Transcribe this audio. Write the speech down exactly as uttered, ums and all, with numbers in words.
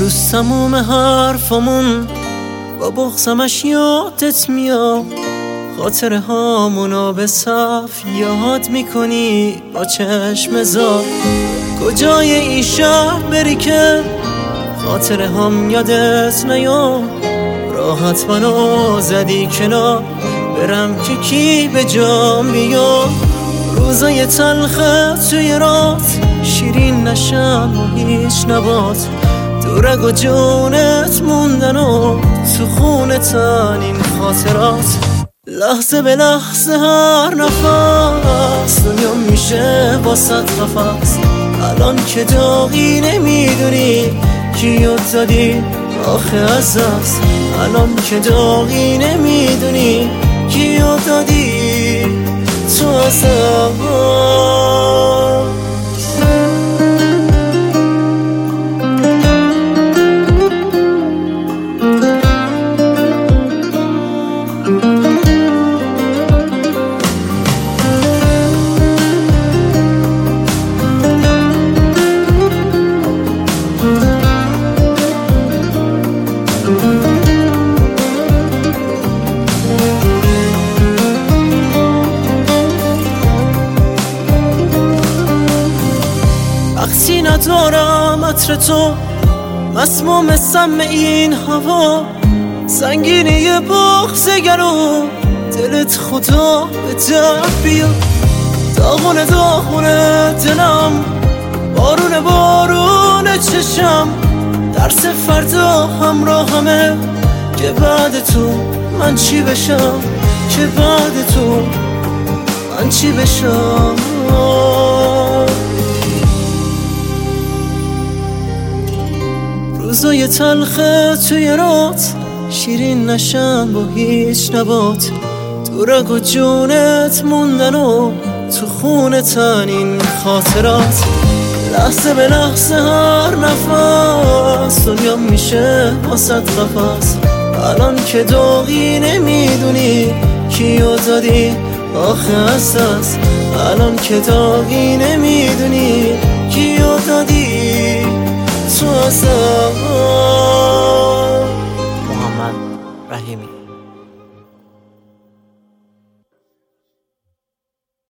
روز تموم حرفامون با بغضمش یادت میاد، خاطره هامونو به صف یاد میکنی با چشم زار. کجای این شهر بری که خاطره هم یادت نیاد؟ راحت منو زدی کنار، برم که کی به جام بیاد؟ روزای تلخه توی رات شیرین نشن و هیچ نبات، دورگ و جونت موندن و تو خونتن این خاطرات. لحظه به لحظه هر نفس دنیا میشه واسط قفس، الان که داغی نمیدونی کی یاد دادی آخه از دست، الان که داغی نمیدونی کی یاد دادی تو از دست. وقتی ندارم عطر تو، مسموم سم این هوا، سنگینی بغض گلو دلت خدا به در بیاد. داغونه داغونه دلم، بارونه بارونه چشم، درس فردا همراهمه که بعد تو من چی بشم، که بعد تو من چی بشم. روزای تلخه توی رات شیرین نشن با هیچ نبات، دورگ و جونت موندن و تو خونتن این خاطرات. لحظه به لحظه هر نفس دنیا میشه واسط قفس، الان که داغی نمیدونی کی یاد دادی آخه از دست، الان که داغی نمیدونی کی یاد دادی تو از دست. محمد رحیمی.